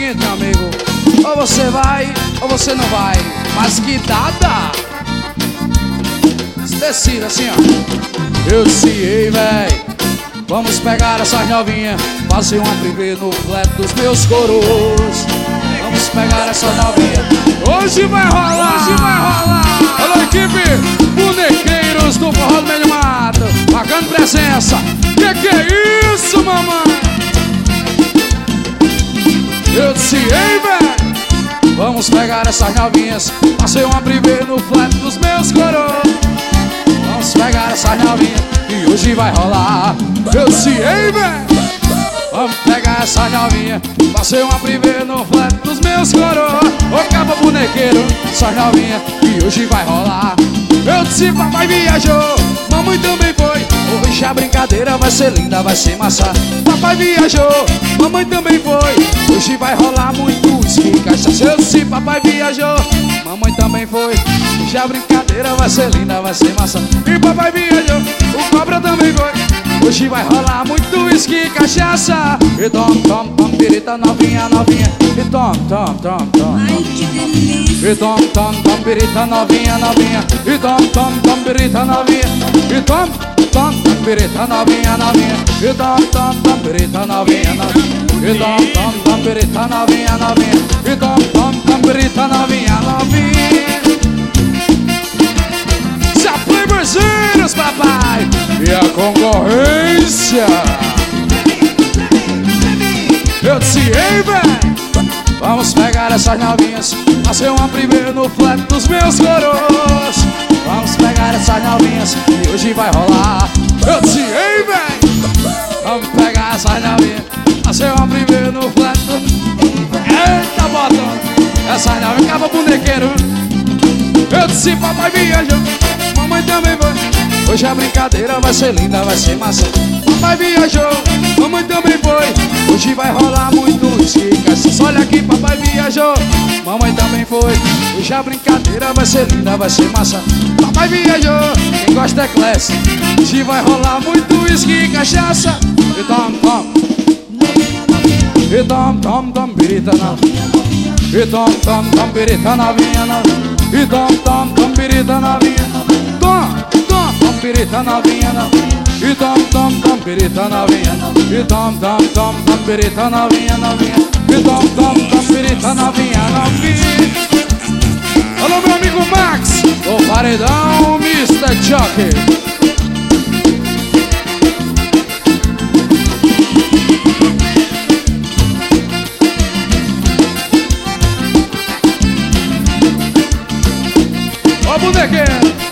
seguinte, meu amigo, ou você vai ou você não vai. Mas que dada. Decida assim, ó. Eu disse, ei, véi, vamos pegar essas novinhas, fazer uma privê no flat dos meus coros. Vamos pegar essas novinhas, hoje vai rolar, hoje vai rolar. Alô, equipe, bonequeiros do Forró do Meio do Mato, marcando presença. Que é isso, mamãe? Eu disse, ei, véi, vamos pegar essas novinhas, fazer uma privê no flat dos meus coros. Vamos pegar essas novinhas e hoje vai rolar. Eu disse, ei, véi, vamos pegar essas novinhas, fazer uma privê no flat dos meus coroas. Ô cabo bonequeiro, essas novinhas e hoje vai rolar. Eu disse, papai viajou, mamãe também foi. Hoje a brincadeira vai ser linda, vai ser massa. Papai viajou, mamãe também foi. Hoje vai rolar muito whisky e cachaça. Eu disse, papai viajou, mamãe também foi. Hoje a brincadeira vai ser linda, vai ser massa. E papai viajou, o cobra também foi. Hoje vai rolar muito whisky e cachaça. E tom, tom, tom, pirita novinha, novinha. E tom, tom, tom, tom. Ai, que delícia. E tom, tom, tom, pirita novinha, novinha. E tom, tom, tom, pirita novinha. E tom, tom, tom, pirita novinha, novinha. E tom, tom, tom, pirita novinha, novinha. E tom, tom, tom, pirita novinha, novinha. E tom, tom, tom, pirita novinha, novinha. Já playboyzinhos, papai. E a concorrência. Eu disse, ei, véi, vamos pegar essas novinhas, fazer uma privê no flat dos meus coros. Vamos pegar essas novinhas e hoje vai rolar. Eu disse, ei, véi, vamos pegar essas novinhas, fazer uma privê no flat dos... Eita, bota, essas novinhas, acaba bonequeiro. Eu disse, papai viajou, mamãe também foi. Hoje a brincadeira vai ser linda, vai ser massa. Papai viajou, mamãe também foi. Hoje vai rolar muito whisky e cachaça. Olha aqui, papai viajou, mamãe também foi. Hoje a brincadeira vai ser linda, vai ser massa. Papai viajou, quem gosta é classe. Hoje vai rolar muito whisky e cachaça. E tom, tom, e tom, tom, tom, pirita novinha. E tom, tom, tom, pirita novinha, novinha. E tom, tom, tom, pirita novinha. Tom, tom, tom, pirita novinha, novinha. E tom, tom, tom, pirita novinha. E tom, tom, tom, tom, pirita novinha, novinha. E tom, tom, tom, pirita novinha, novinha. Alô, meu amigo Max, o paredão Mr. Jockey. Ó, bonequeiro.